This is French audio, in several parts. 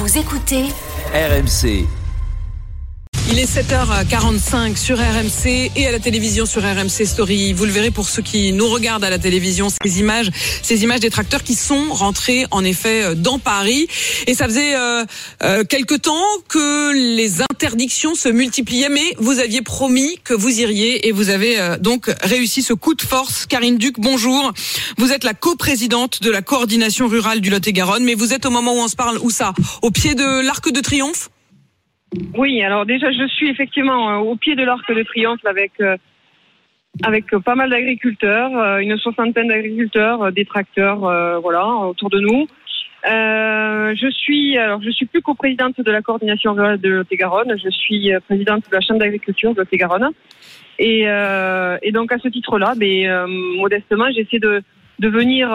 Vous écoutez RMC. Il est 7h45 sur RMC et à la télévision sur RMC Story. Vous le verrez pour ceux qui nous regardent à la télévision, ces images des tracteurs qui sont rentrés en effet dans Paris. Et ça faisait quelque temps que les interdictions se multipliaient, mais vous aviez promis que vous iriez et vous avez donc réussi ce coup de force. Karine Duc, bonjour. Vous êtes la coprésidente de la coordination rurale du Lot-et-Garonne, mais vous êtes au moment où on se parle, où ça ? Au pied de l'Arc de Triomphe ? Oui, alors déjà je suis effectivement au pied de l'Arc de Triomphe avec pas mal d'agriculteurs, une soixantaine d'agriculteurs, des tracteurs, autour de nous. Je suis plus coprésidente de la coordination rurale de Lot-et-Garonne, je suis présidente de la chambre d'agriculture de Lot-et-Garonne. Et donc à ce titre-là, modestement, j'essaie de venir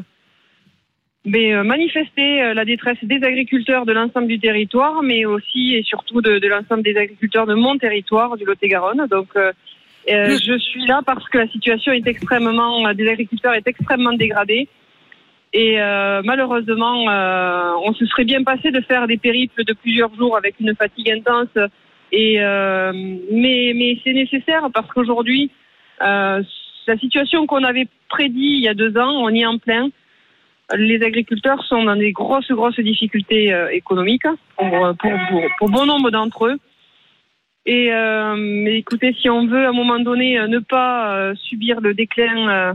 manifester la détresse des agriculteurs de l'ensemble du territoire, mais aussi et surtout de l'ensemble des agriculteurs de mon territoire, du Lot-et-Garonne. Donc, je suis là parce que la situation des agriculteurs est extrêmement dégradée. Et malheureusement, on se serait bien passé de faire des périples de plusieurs jours avec une fatigue intense. Mais c'est nécessaire parce qu'aujourd'hui, la situation qu'on avait prédit il y a 2 ans, on y est en plein. Les agriculteurs sont dans des grosses difficultés économiques pour bon nombre d'entre eux. Mais écoutez, si on veut à un moment donné ne pas subir le déclin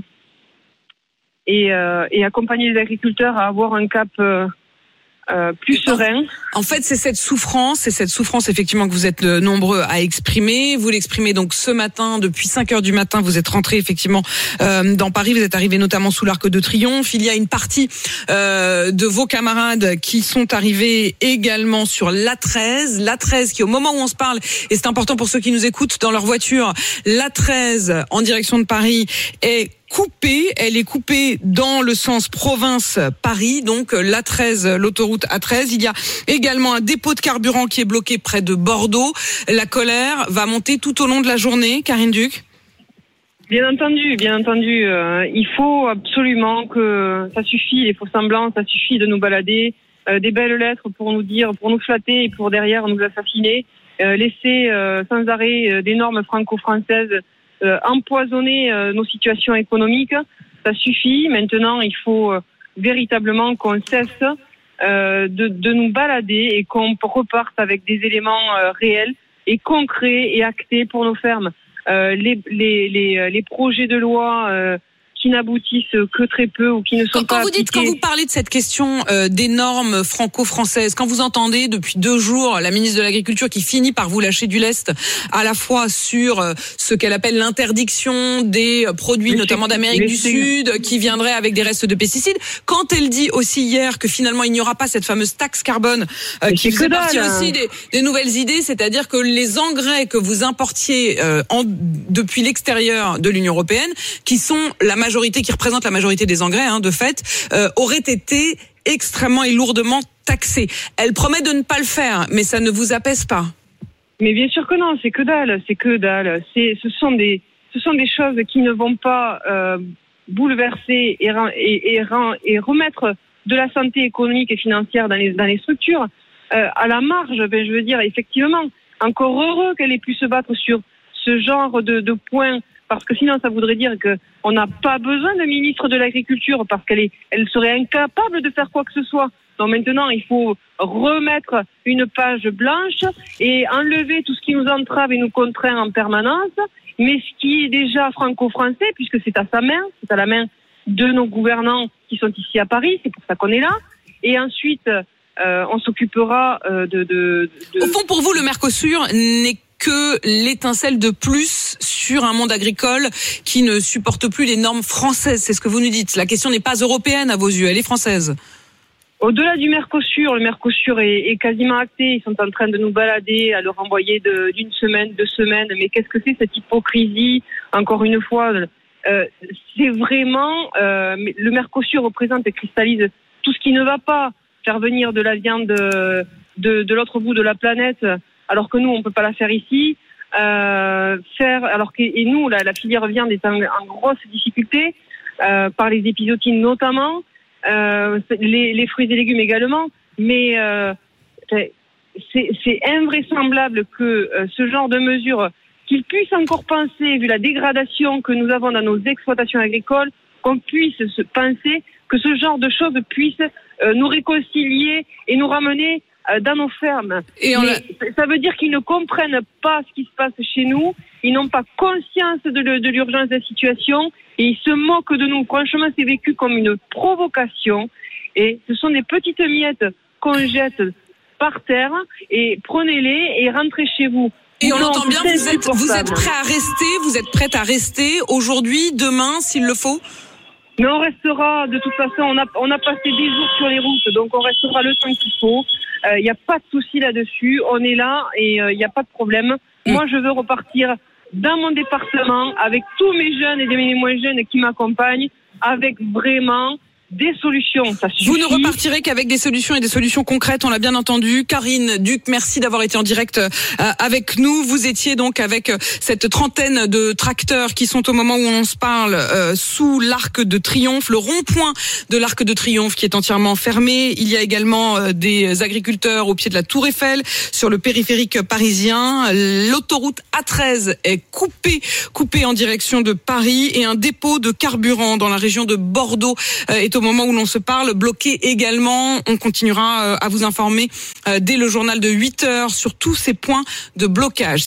et accompagner les agriculteurs à avoir un cap plus serein. En fait, c'est cette souffrance effectivement que vous êtes nombreux à exprimer. Vous l'exprimez donc ce matin, depuis 5h du matin, vous êtes rentrés effectivement dans Paris, vous êtes arrivés notamment sous l'Arc de Triomphe. Il y a une partie de vos camarades qui sont arrivés également sur l'A13 qui au moment où on se parle, et c'est important pour ceux qui nous écoutent dans leur voiture, l'A13 en direction de Paris elle est coupée dans le sens province-Paris, donc l'A13, l'autoroute A13. Il y a également un dépôt de carburant qui est bloqué près de Bordeaux. La colère va monter tout au long de la journée, Karine Duc. Bien entendu. Il faut absolument que ça suffit, les faux semblants, ça suffit de nous balader, des belles lettres pour nous dire, pour nous flatter et pour derrière nous assassiner, laisser sans arrêt des normes franco-françaises empoisonner nos situations économiques. Ça suffit. Maintenant, il faut véritablement qu'on cesse de nous balader et qu'on reparte avec des éléments réels et concrets et actés pour nos fermes. Les projets de loi qui n'aboutissent que très peu ou qui ne sont pas appliqués. Quand vous parlez de cette question des normes franco-françaises, quand vous entendez depuis 2 jours la ministre de l'Agriculture qui finit par vous lâcher du lest à la fois sur ce qu'elle appelle l'interdiction des produits notamment d'Amérique du Sud qui viendraient avec des restes de pesticides, quand elle dit aussi hier que finalement il n'y aura pas cette fameuse taxe carbone qui faisait partie aussi des nouvelles idées, c'est-à-dire que les engrais que vous importiez depuis l'extérieur de l'Union européenne, qui sont qui représente la majorité des engrais, de fait, aurait été extrêmement et lourdement taxé. Elle promet de ne pas le faire, mais ça ne vous apaise pas. Mais bien sûr que non, c'est que dalle. Ce sont des choses qui ne vont pas bouleverser et remettre de la santé économique et financière dans les structures. À la marge, je veux dire, effectivement, encore heureux qu'elle ait pu se battre sur ce genre de points, parce que sinon ça voudrait dire qu'on n'a pas besoin de ministre de l'Agriculture parce qu'elle serait incapable de faire quoi que ce soit. Donc maintenant, il faut remettre une page blanche et enlever tout ce qui nous entrave et nous contraint en permanence, mais ce qui est déjà franco-français, puisque c'est à sa main, c'est à la main de nos gouvernants qui sont ici à Paris, c'est pour ça qu'on est là. Et ensuite, on s'occupera Au fond, pour vous, le Mercosur n'est que l'étincelle de plus sur un monde agricole qui ne supporte plus les normes françaises. C'est ce que vous nous dites. La question n'est pas européenne à vos yeux, elle est française. Au-delà du Mercosur, le Mercosur est quasiment acté. Ils sont en train de nous balader, à le renvoyer d'une semaine, 2 semaines. Mais qu'est-ce que c'est cette hypocrisie ? Encore une fois, c'est vraiment... le Mercosur représente et cristallise tout ce qui ne va pas. Faire venir de la viande de l'autre bout de la planète, alors que nous, on peut pas la faire ici. Et nous, la filière viande est en grosse difficulté, par les épizooties notamment, les fruits et légumes également. Mais c'est invraisemblable que ce genre de mesures, qu'ils puissent encore penser, vu la dégradation que nous avons dans nos exploitations agricoles, qu'on puisse se penser que ce genre de choses puisse nous réconcilier et nous ramener dans nos fermes. Ça veut dire qu'ils ne comprennent pas ce qui se passe chez nous, ils n'ont pas conscience de l'urgence de la situation et ils se moquent de nous. Franchement, c'est vécu comme une provocation et ce sont des petites miettes qu'on jette par terre et prenez-les et rentrez chez vous. Et on entend bien, vous êtes prêt à rester, vous êtes prête à rester aujourd'hui, demain, s'il le faut? Mais on restera, de toute façon, on a passé des jours sur les routes, donc on restera le temps qu'il faut. Il n'y a pas de souci là-dessus, on est là et il n'y a pas de problème. Moi, je veux repartir dans mon département avec tous mes jeunes et mes moins jeunes qui m'accompagnent, avec vraiment des solutions. Ça suffit. Vous ne repartirez qu'avec des solutions et des solutions concrètes, on l'a bien entendu. Karine Duc, merci d'avoir été en direct avec nous. Vous étiez donc avec cette trentaine de tracteurs qui sont au moment où on se parle sous l'Arc de Triomphe, le rond-point de l'Arc de Triomphe qui est entièrement fermé. Il y a également des agriculteurs au pied de la Tour Eiffel, sur le périphérique parisien. L'autoroute A13 est coupée en direction de Paris et un dépôt de carburant dans la région de Bordeaux est au moment où l'on se parle, bloqué également. On continuera à vous informer dès le journal de 8h sur tous ces points de blocage.